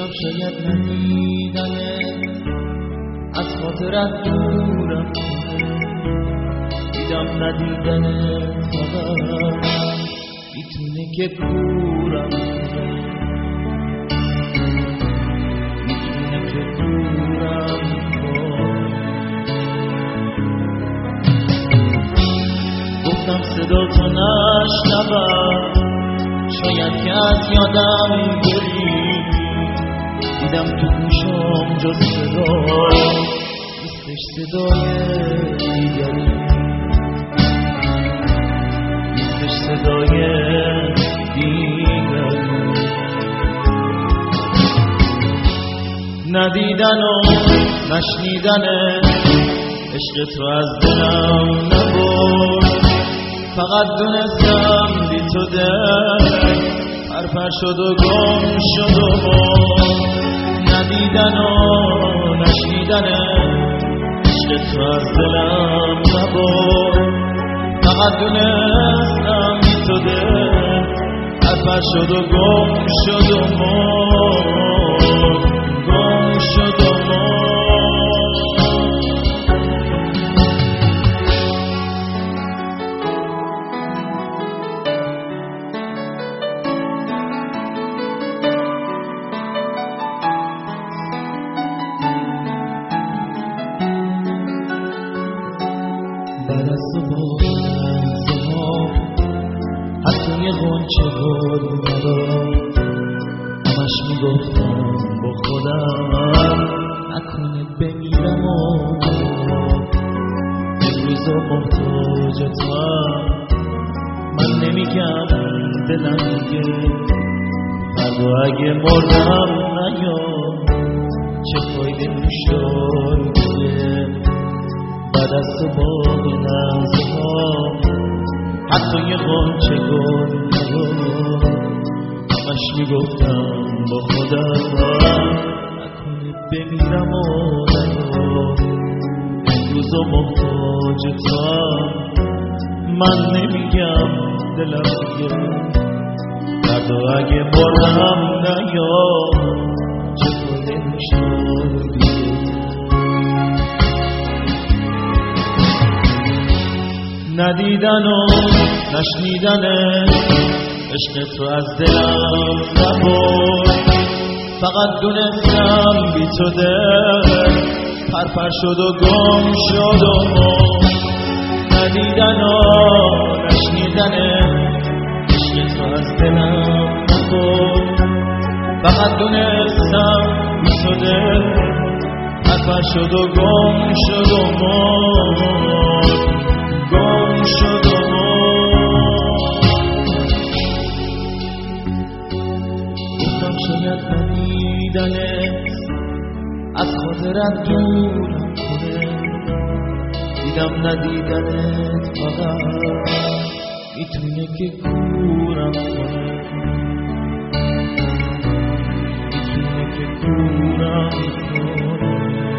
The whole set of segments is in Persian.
گفتم شاید ندیدنه از خاطرت دورم کنه، دیدم ندیدنه فقط میتونه که کورم کنه، میتونه که کورم کنه. گفتم صدا تو نشنوم، شاید که از یادم بری، دیدم تو گوشم جز صدا نیستش صدای دیگری، نیستش صدای دیگری. ندیدن و نشنیدن عشق تو از دلم نبرد، فقط دونستم بی تو دل پرپر شد و گم شد و مرد. ندیدن و نشنیدن عشق تو از دلم نبرد، فقط دونستم بی تو دل پرپر شد و گم شد و مرد، گم شد و مرد. بعد از تو با لحظه ها حتی یه غنچه گل ندارم، همش میگفتم با خودم نکنه بمیرم و امروز محتاج تو هم، من نمیگم دلم میگه فردا اگه مردم نیام چه فایده نوشای دیگه. بعد از تو با لحظه ها حتی یه غنچه گل ندارم، همش میگفتم با خودم نکنه بمیرم و نیام امروز محتاج تو هم، من نمیگم دلم دیگه فردا اگه مردم نیام چه فایده نوشای دیگه. ندیدن و نشنیدن عشق تو از دلم نبرد، فقط دونستم بی تو دل پرپر شد و گم شد و مرد. ندیدن و نشنیدن عشق تو از دلم نبرد، فقط دونستم بی تو دل پرپر شد و گم شد و مرد، گم شد و گفتم شاید ندیدنه از خاطرت دورم کنه، دیدم ندیدنت فقط میتونه که کورم کنه، میتونه که کورم کنه.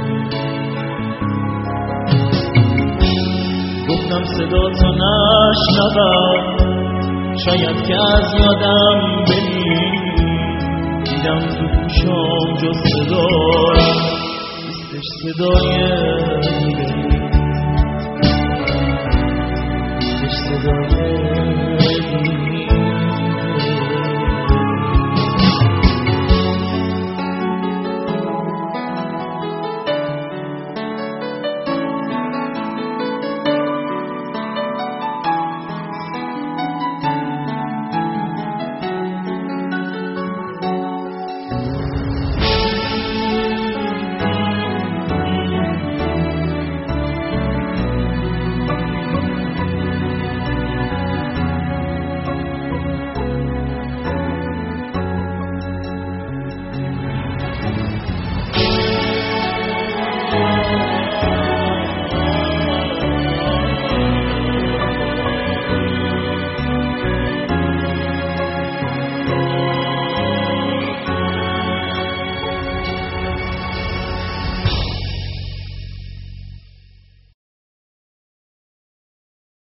گفتم صدا تو نشنوم، شاید که از یادم بری، دیدم تو گوشم جز صدا نیستش صدای دیگری، نیستش صدای